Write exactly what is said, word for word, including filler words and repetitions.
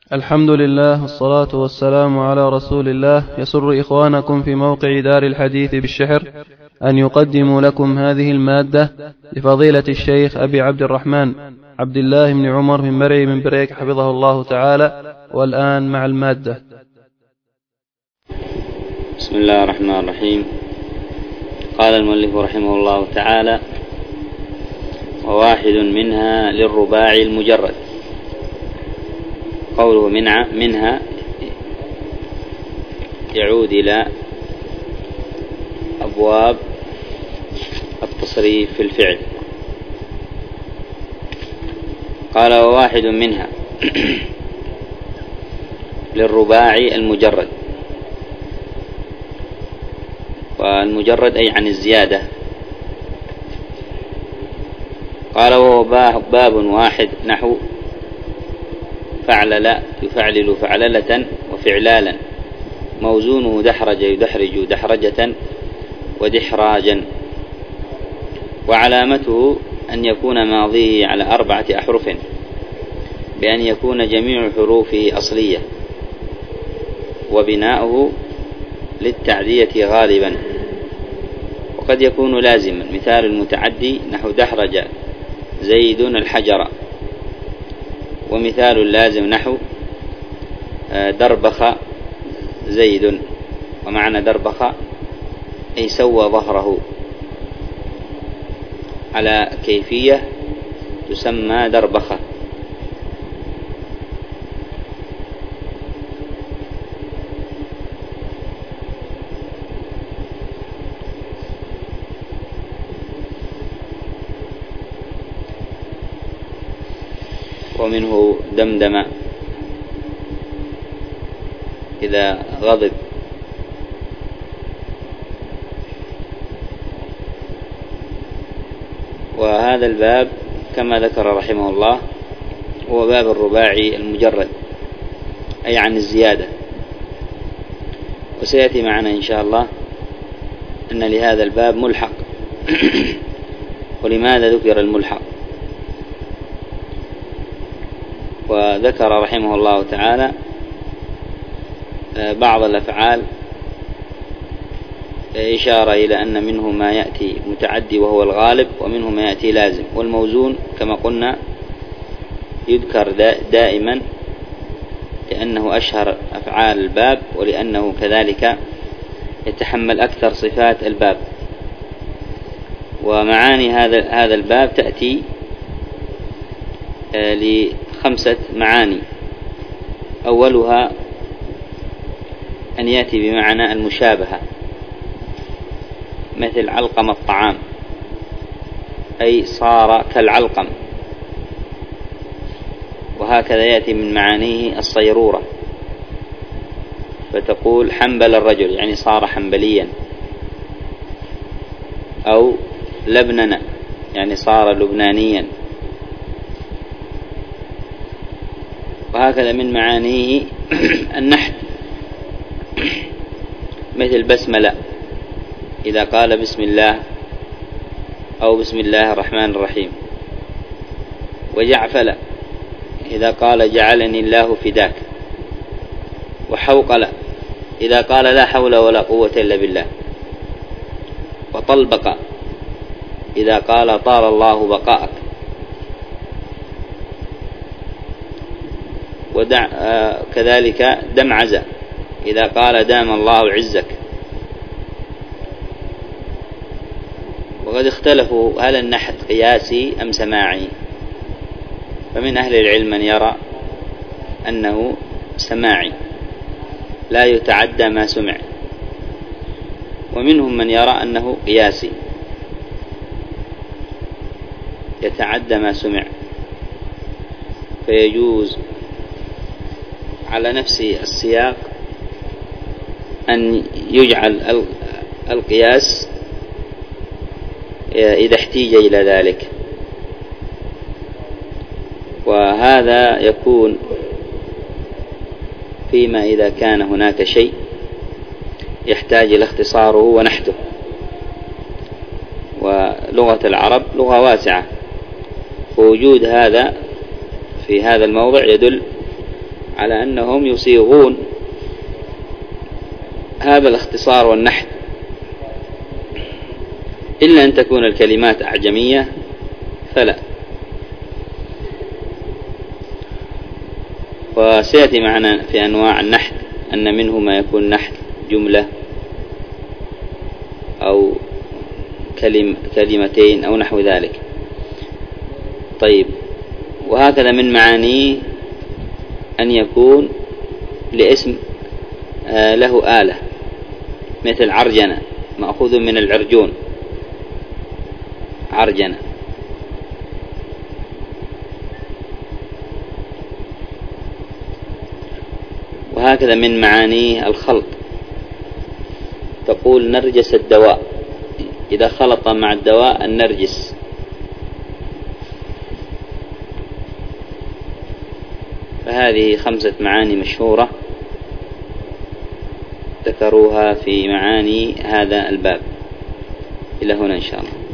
الحمد لله والصلاة والسلام على رسول الله. يسر إخوانكم في موقع دار الحديث بالشحر أن يقدموا لكم هذه المادة لفضيلة الشيخ أبي عبد الرحمن عبد الله بن عمر بن مرعي من بريك حفظه الله تعالى. والآن مع المادة. بسم الله الرحمن الرحيم. قال المؤلف رحمه الله تعالى: وواحد منها للرباعي المجرد. قوله منها يعود إلى أبواب التصريف في الفعل. قال: وواحد منها للرباعي المجرد. والمجرد أي عن الزيادة. قال: وهو باب واحد نحو فعلل يفعلل فعللة وفعلالا، موزونه دحرج يدحرج دحرجة ودحراجا، وعلامته أن يكون ماضيه على أربعة أحرف، بأن يكون جميع حروفه أصلية، وبناؤه للتعدية غالبا، وقد يكون لازما. مثال المتعدي نحو دحرج زيد الحجر، ومثال اللازم نحو دربخ زيد. ومعنى دربخ أي سوى ظهره على كيفية تسمى دربخة. ومنه دمدم إذا غضب. وهذا الباب كما ذكر رحمه الله هو باب الرباعي المجرد، أي عن الزيادة. وسيأتي معنا إن شاء الله أن لهذا الباب ملحق. ولماذا ذكر الملحق؟ وذكر رحمه الله تعالى بعض الأفعال إشارة إلى أن منه ما يأتي متعدي وهو الغالب، ومنه ما يأتي لازم. والموزون كما قلنا يذكر دائما لأنه أشهر أفعال الباب، ولأنه كذلك يتحمل أكثر صفات الباب. ومعاني هذا هذا الباب تأتي لخمسة معاني. أولها أن يأتي بمعنى المشابهة، مثل علقم الطعام، أي صار كالعلقم. وهكذا يأتي من معانيه الصيرورة، فتقول حنبل الرجل يعني صار حنبليا، أو لبننا يعني صار لبنانيا. وهكذا من معانيه النحت، مثل بسملة إذا قال بسم الله أو بسم الله الرحمن الرحيم. وجعفل إذا قال جعلني الله فداك. وحوقل إذا قال لا حول ولا قوة إلا بالله. وطلبق إذا قال طال الله بقاءك. ودع آه كذلك دمعز إذا قال دام الله عزك. وقد اختلفوا هل النحت قياسي أم سماعي، فمن أهل العلم من يرى أنه سماعي لا يتعدى ما سمع، ومنهم من يرى أنه قياسي يتعدى ما سمع، فيجوز على نفس السياق أن يجعل القياس إذا احتيج إلى ذلك. وهذا يكون فيما إذا كان هناك شيء يحتاج إلى اختصاره ونحته. ولغة العرب لغة واسعة، ووجود هذا في هذا الموضع يدل على أنهم يصيغون هذا الاختصار والنحت، إلا أن تكون الكلمات أعجمية فلا. وسيأتي معنا في أنواع النحت أن منه ما يكون نحت جملة أو كلم كلمتين أو نحو ذلك. طيب، وهكذا من معانيه أن يكون لاسم له آلة، مثل عرجنة مأخوذ من العرجون، عرجنة. وهكذا من معانيه الخلط، تقول نرجس الدواء إذا خلط مع الدواء النرجس. فهذه خمسة معاني مشهورة ذكروها في معاني هذا الباب. إلى هنا إن شاء الله.